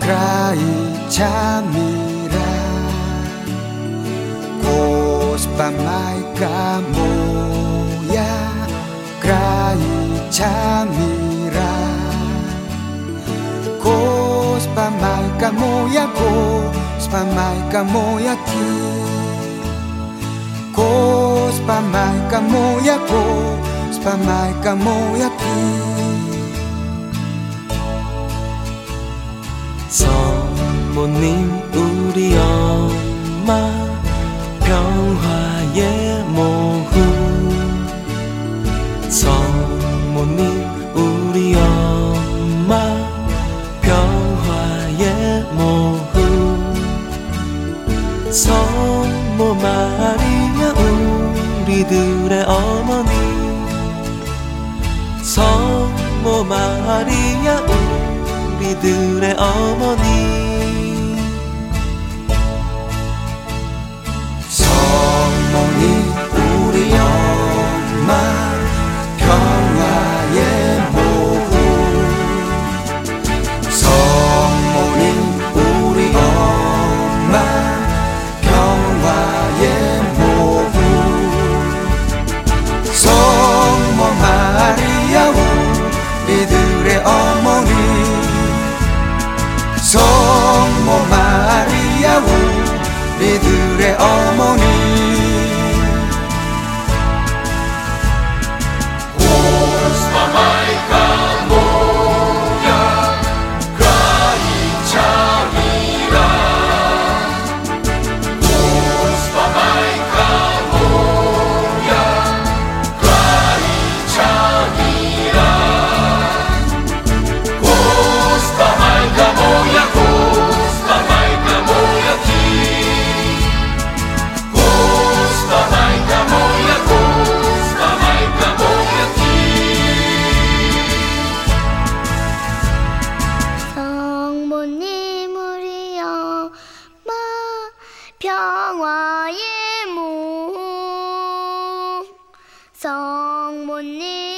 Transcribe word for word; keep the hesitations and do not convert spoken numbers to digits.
Krai chamira Kospamay kamoya Krai chamira Kospamay kamoya Kospamay kamoya ti Kospamay kamoya Kospamay kamoya ti 성모님 우리 엄마 평화의 모후 성모님 우리 엄마 평화의 모후 성모 마리아 우리들의 어머니 성모 마리아 우리들의 어머니 성모님 우리 엄마 평화의 모후 성모님 우리 엄마 평화의 모후 성모 마리아 우리들의 어머니 성모 마리아 우리들의 어머니 Kospamay kamoya Krai chamira Kospamay kamoya Krai chamira Kospamay kamoya Kospamay kamoya ti Kospamay kamoya Kospamay kamoya ti 성모님 우리 엄마 평화의 모 성모님